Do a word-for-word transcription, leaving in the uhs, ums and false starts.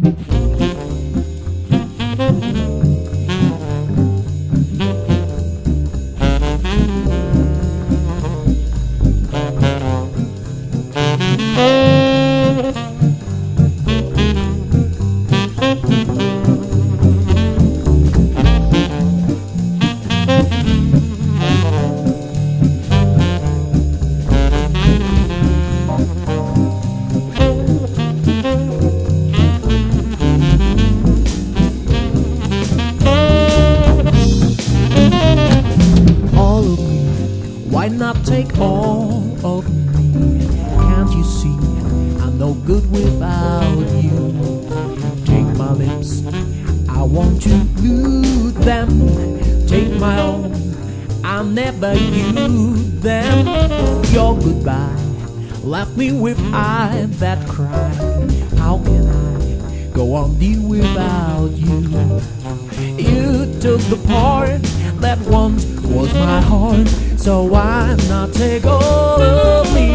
Why not take all of me? Can't you see I'm no good without you? Take my lips, I want to glue them. Take my own, I'll never use them. Your goodbye left me with eyes that cry. How can I go on deal without you? You took the part that once was my heart, so why not take all of me?